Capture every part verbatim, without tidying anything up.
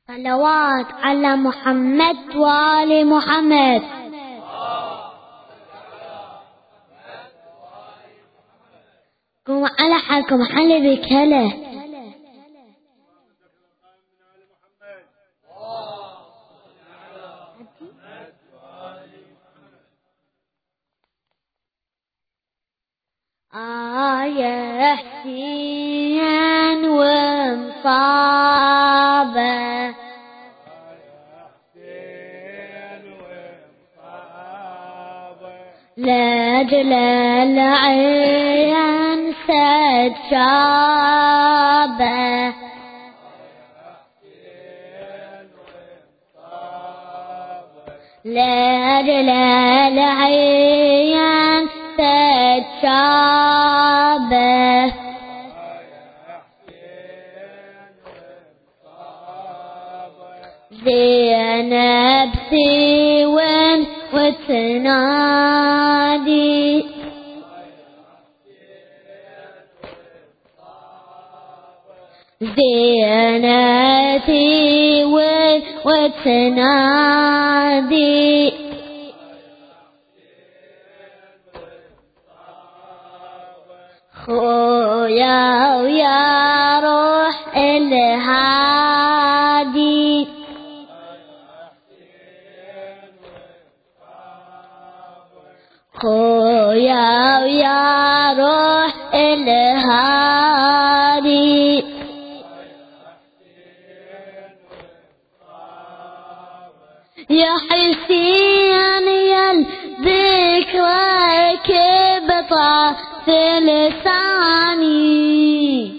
صلوات على محمد وآل محمد. قوموا على حالكم حل بك هلا. آه يا حسين ومصابه لأجل العين سجابه لأجل العين سجابه زينب سوين وتنادي زينب سوين وتنادي خويا ويا روح الهادي خويا ويا روح الهادي يا حسين يا الذكرى كبطة في لساني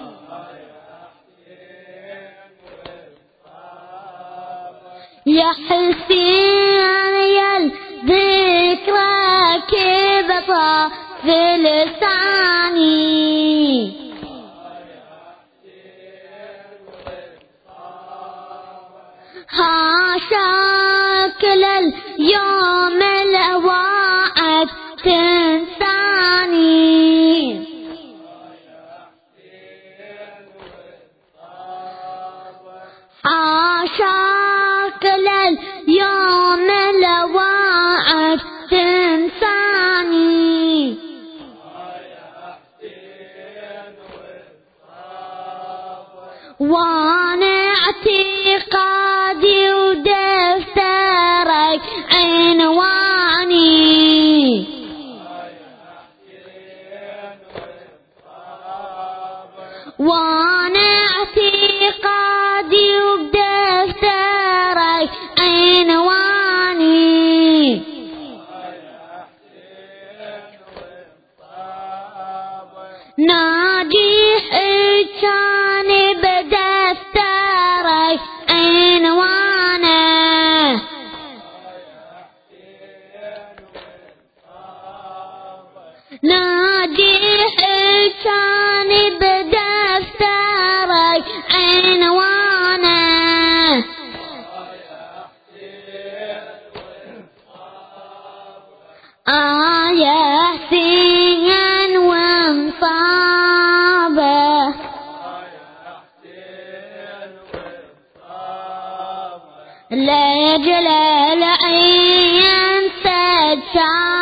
يا حسين يا الذكرى كبطة في لساني حاشاك لليوم الواعد تنساني حاشاك لليوم الواعد تنساني وانا اعتقادي ودفترك عنواني وانا اعتقادي ودفترك عنواني ناجح كان بدفترك عنوانه ناجح كان بدفترك عنوانه آه يا حسين ومصابه لأجل العين سجابه